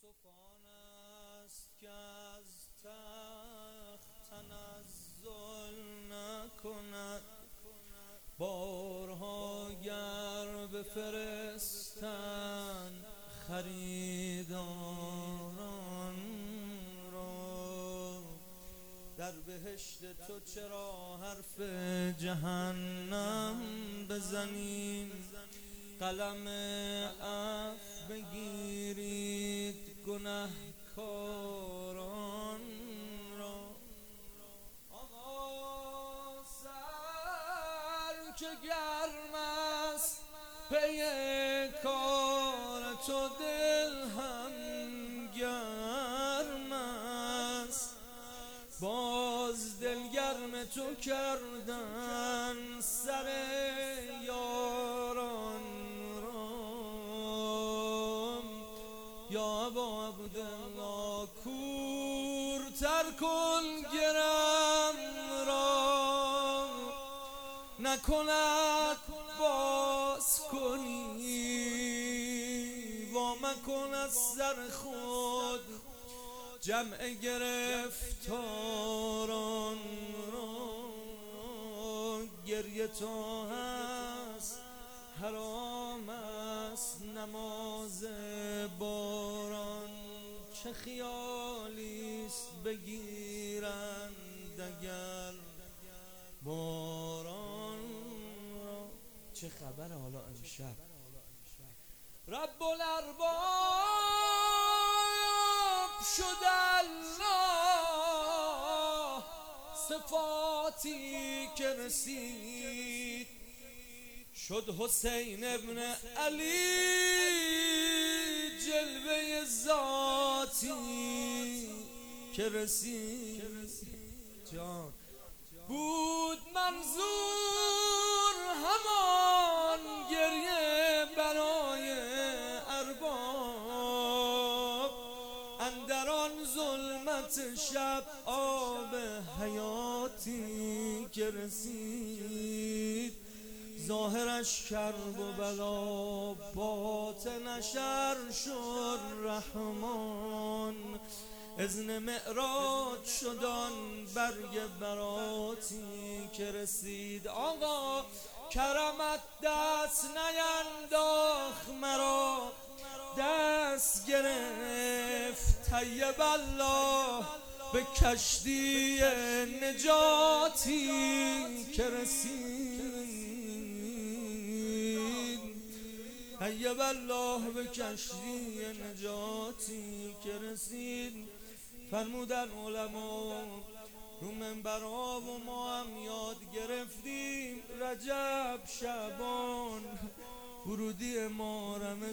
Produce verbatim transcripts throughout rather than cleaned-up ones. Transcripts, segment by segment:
طوفان است که از تخت تنزل نکند، بارها گر بفرستند خریداران را. در بهشت تو چرا حرف جهنم بزنیم؟ قلم عفو بگیرید گنهکاران را. آقا سر که گرم است پی کار تو، دل هم گرم است. باز دلگرم تو کردن سر یاران را. یا ابا عبدالله کورتر کن گرم را، نکند باز کنی وا مکن از سر خود جمع گرفتاران را. گریه تو هست حرام است نماز باران، چه خیالیست بگیرند اگر باران را. چه خبر حالا امشب؟ رب الارباب شد الله، صفاتی که رسید شد حسین ابن علی، جلوه ذاتی که رسید. جان بود منظور همان گریه برای ارباب، اندر آن ظلمت شب آب حیاتی که رسید. ظاهرش کرب و بلا، باطنش عرش الرحمن. اذن معراج شدان برگ براتی که رسید. آقا کرمت دست نینداخت مرا، دست گرفت طیب الله به کشتی نجاتی که رسید. طیب الله به کشتی نجاتی که رسید. فرمودن علما رو منبرها و ما هم یاد گرفتیم رجب شعبان ورودی ما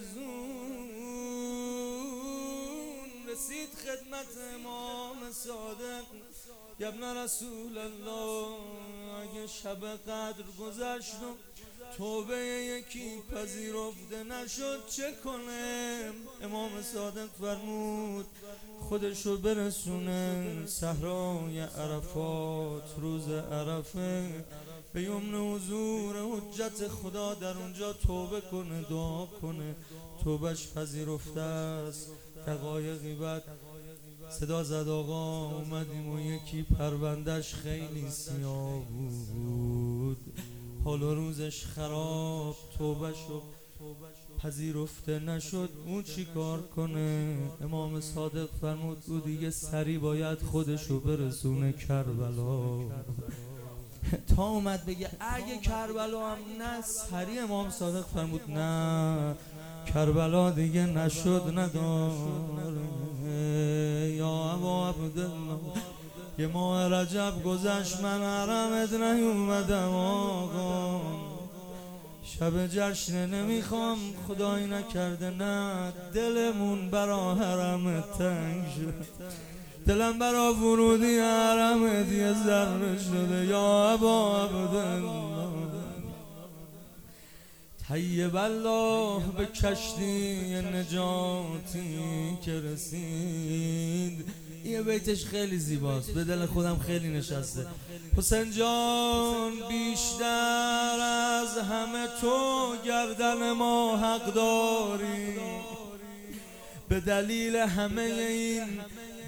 رمضان رسید خدمت امام صادق. یا ابن رسول الله اگه شب قدر گذشت و توبه یکی پذیرفته نشد چه کنه؟ امام صادق فرمود خودشو برسونه صحرای عرفات روز عرفه، به یمن حضور حجت خدا در اونجا توبه کنه، دعا کنه، توبهش پذیرفته است. دقایقی بعد صدا زد آقا اومدیم و یکی پروندهش خیلی سیاه بود، حال و روزش خراب، توبهشو پذیرفته نشد، اون چی کار کنه؟ امام صادق فرمود او دیگه سری باید خودشو برسونه کربلا. تا اومد بگه اگه کربلا هم نه، سری امام صادق فرمود نه کربلا دیگه نشد نداره. یا ابا عبدالله یه ماه رجب گذشت من حرمت نیومدم آقا، شب جشن نمیخوام خدایی نکرده نه، دلمون برا حرمت تنگ شد، دلم برا ورودی حرمت یه ذره شده. یا ابا عبدالله طیب الله به کشتی نجاتی که رسید. یه بیتش خیلی زیباست، به دل خودم خیلی نشسته. حسین جان بیشتر از همه تو گردن ما حق داری، به دلیل همه این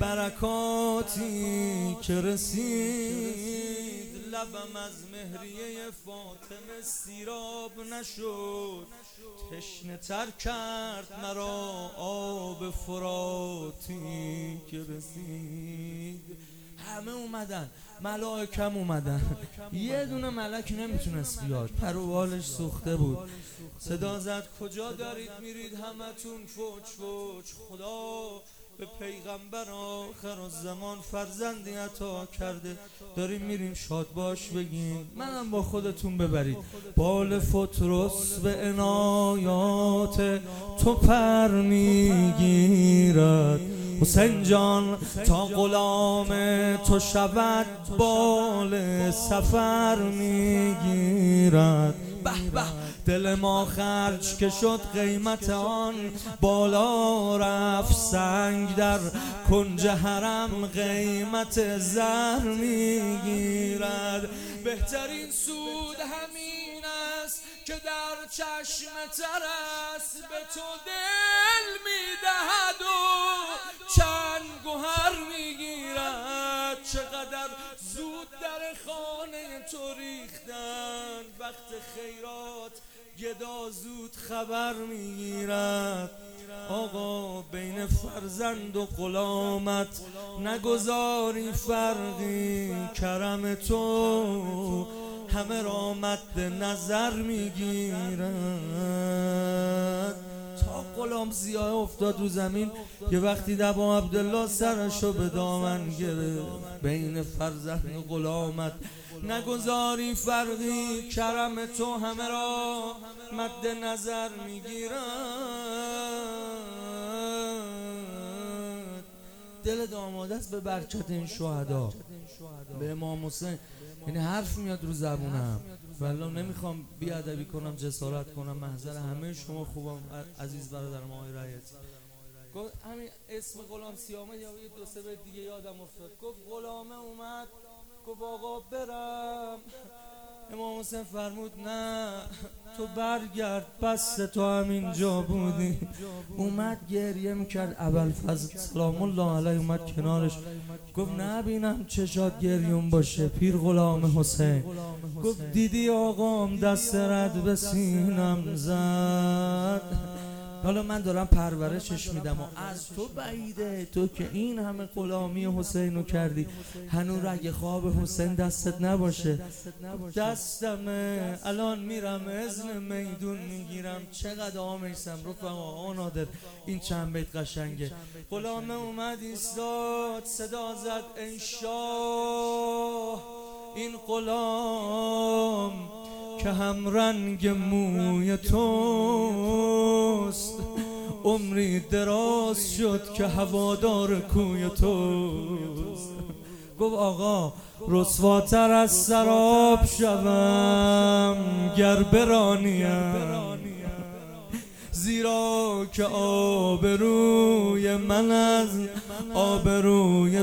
برکاتی که رسید لبم از مهریه فاطمه سیراب نشد، تشنه تر کرد مرا آب فراتی که رسید. همه اومدن، ملائکم اومدن، یه دونه ملک نمیتونست بیاد، پر و بالش سوخته بود. صدا زد کجا دارید میرید همتون؟ فوج فوج. خدا به پیغمبر آخر الزمان فرزندی عطا کرده، داریم میریم شاد باش بگیم، منم با خودتون ببرید. بال فترس به عنایات تو پر میگیرد، حسین جان تا غلام تو شود بال سفر میگیرد. به به دل ما خرج که شد قیمت آن، بالا رفت سنگ در کنج حرم قیمت زر میگیرد. بهترین سود همین است که در چشم تر است، به تو دل میدهد و چند گوهر میگیرد. چقدر زود در خانه تو ریختن، وقت خیرات گدا زود خبر میگیرد. آقا بین فرزند و غلامت نگذاری فرقی، کرم تو همه را مد نظر میگیرد. تا غلام سیاه افتاد رو زمین، یه وقتی دبا عبدالله سرشو به دامن گرفت. بین فرزند و غلامت نگذاری فرقی، کرم تو همه را مد نظر میگیرد. دل داماد است به برکت این شهدا، به امام حسین. یعنی حرف میاد رو زبونم، والله نمیخوام بیادبی کنم، جسارت کنم، محضر همه شما خوبم عزیز برادرم آقای رایتی. گفت همین اسم غلام سیاه یا یه دو سه بیت دیگه یادم افتاد. گفت غلامه اومد گفت آقا برم، امام حسین فرمود نه تو برگرد، بس تو همینجا بودی. اومد گریه میکرد، ابوالفضل سلام الله علیه اومد کنارش، گفت نبینم چشات گریون باشه پیر غلام حسین. گفت دیدی آقام دست رد به سینم زد، حالا من دارم پرورشش میدم و از تو بعیده، تو که این همه غلامی حسین رو کردی، هنوز رگ خواب حسین دستت نباشه. دستمه الان میرم اذن میدون میگیرم. چقدر آمیسم رفقا آقا نادر، این چند بیت قشنگه. غلامه اومد ایستاد، صدا زد ای شاه این غلام که هم رنگ موی توست، عمری دراز شد که هوادار کوی توست. گفت آقا رسواتر از سراب شوم گر برانیم، زیرا که آبروی من از آبروی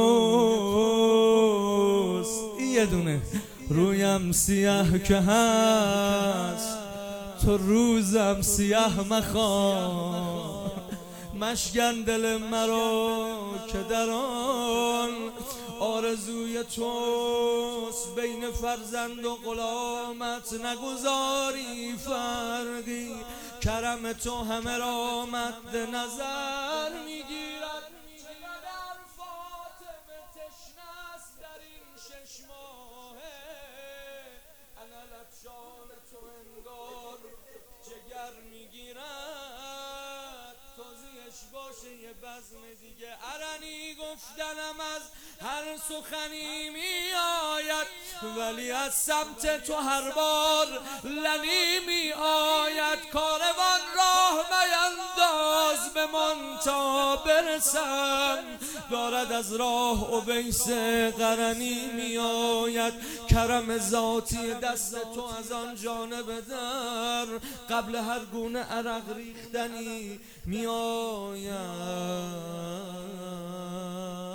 توست. یه دونه رویم سیاه که هست، تو روزم سیاه مخواه، مشکن دل مرا که در آن آرزوی توست. بین فرزند و غلامت نگذاری فرقی، کرم تو همه را مد نظر میگیرد. چقدر فاطمه تشنه است در این شش ماهه، انا لبشان تو انگار جگر میگیرد. تازیش باشه یه بزم دیگه، ارنی گفتنم از هر سخنی می آید، ولی از سمت تو هر بار لنی می آید. کاروان راه مینداز بمان تا برسم، دارد از راه اویس قرنی می آید. کرم ذاتی دست تو از آن جانب در، قبل هر گونه عرق ریختنی می آید.